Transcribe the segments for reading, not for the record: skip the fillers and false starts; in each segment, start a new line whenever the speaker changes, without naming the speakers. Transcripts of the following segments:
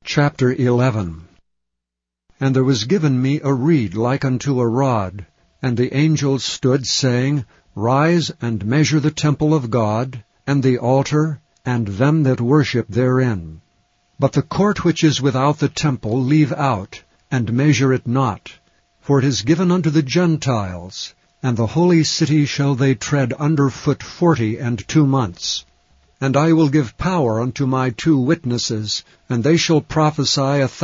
Chapter 11. And there was given me a reed like unto a rod, and the angel stood, saying, Rise and measure the temple of God, and the altar, and them that worship therein. But the court which is without the temple leave out, and measure it not. For it is given unto the Gentiles, and the holy city shall they tread under foot 42 months. And I will give power unto my 2 witnesses, and they shall prophesy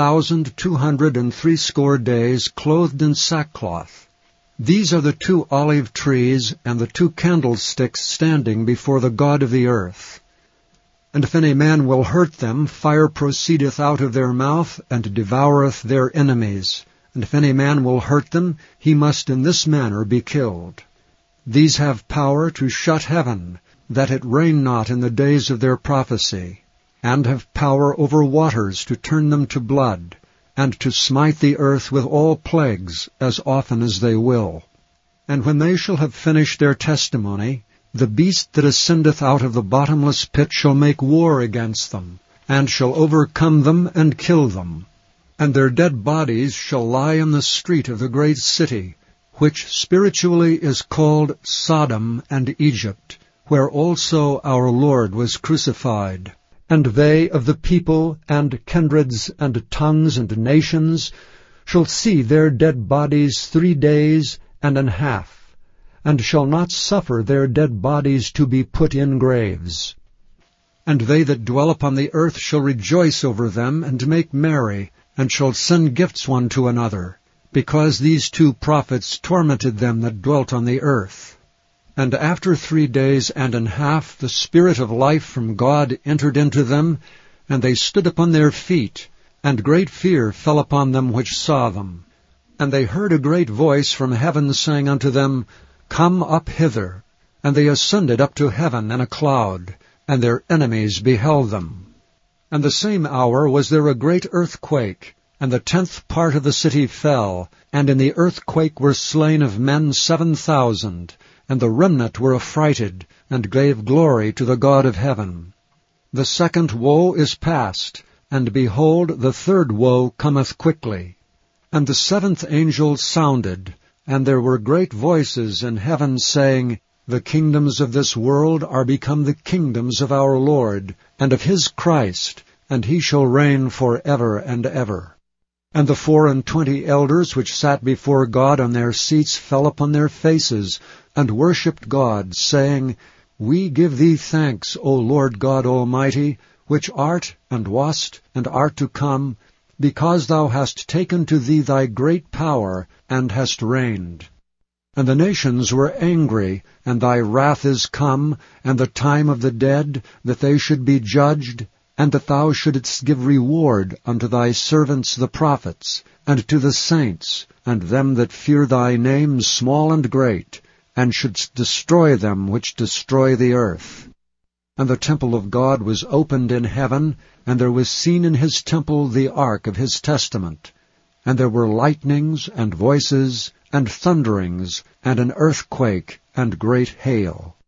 1,260 days, clothed in sackcloth. These are the 2 olive trees, and the 2 candlesticks standing before the God of the earth. And if any man will hurt them, fire proceedeth out of their mouth, and devoureth their enemies. And if any man will hurt them, he must in this manner be killed. These have power to shut heaven, that it rain not in the days of their prophecy, and have power over waters to turn them to blood, and to smite the earth with all plagues as often as they will. And when they shall have finished their testimony, the beast that ascendeth out of the bottomless pit shall make war against them, and shall overcome them and kill them. And their dead bodies shall lie in the street of the great city, which spiritually is called Sodom and Egypt, where also our Lord was crucified. And they of the people and kindreds and tongues and nations shall see their dead bodies 3 days and an half, and shall not suffer their dead bodies to be put in graves. And they that dwell upon the earth shall rejoice over them, and make merry, and shall send gifts one to another, because these 2 prophets tormented them that dwelt on the earth. And after 3 days and an half the Spirit of life from God entered into them, and they stood upon their feet, and great fear fell upon them which saw them. And they heard a great voice from heaven saying unto them, Come up hither. And they ascended up to heaven in a cloud, and their enemies beheld them. And the same hour was there a great earthquake, and the 10th part of the city fell, and in the earthquake were slain of men 7,000, and the remnant were affrighted, and gave glory to the God of heaven. The 2nd woe is past, and behold, the 3rd woe cometh quickly. And the 7th angel sounded, and there were great voices in heaven, saying, The kingdoms of this world are become the kingdoms of our Lord, and of his Christ, and he shall reign for ever and ever. And the 24 elders which sat before God on their seats fell upon their faces, and worshipped God, saying, We give thee thanks, O Lord God Almighty, which art, and wast, and art to come, because thou hast taken to thee thy great power, and hast reigned. And the nations were angry, and thy wrath is come, and the time of the dead, that they should be judged, and that thou shouldest give reward unto thy servants the prophets, and to the saints, and them that fear thy name, small and great, and shouldst destroy them which destroy the earth. And the temple of God was opened in heaven, and there was seen in his temple the ark of his testament. And there were lightnings, and voices, and thunderings, and an earthquake, and great hail.